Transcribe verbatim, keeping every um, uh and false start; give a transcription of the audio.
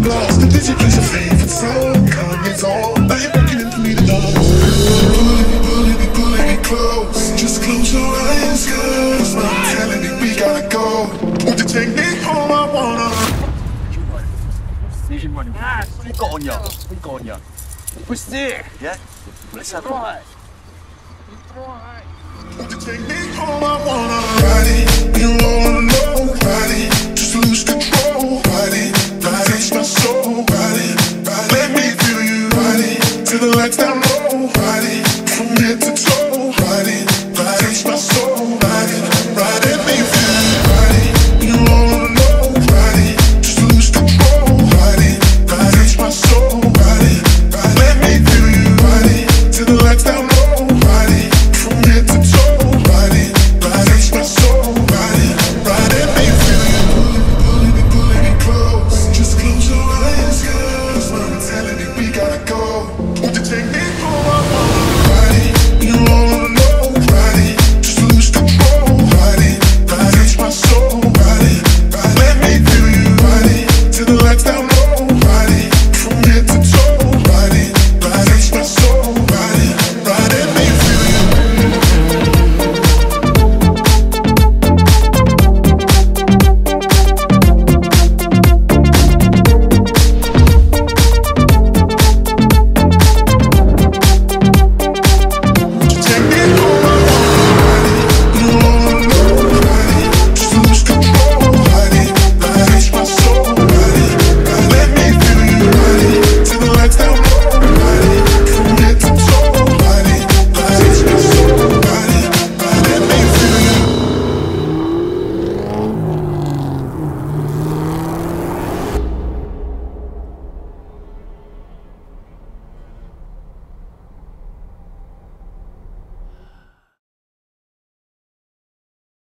lost. Did you play your favorite song? Kanye's on. Now you're beckoning for me to dance. Pulling me, pulling me, pulling me close. Just close your eyes, girl. It's not telling me we gotta go. Won't you take me home? I wanna. Ah, what you got on you? What you got on you? Pussy! Yeah? Let's have a Won't you take me home? I wanna ride it. You don't wanna know, ride it.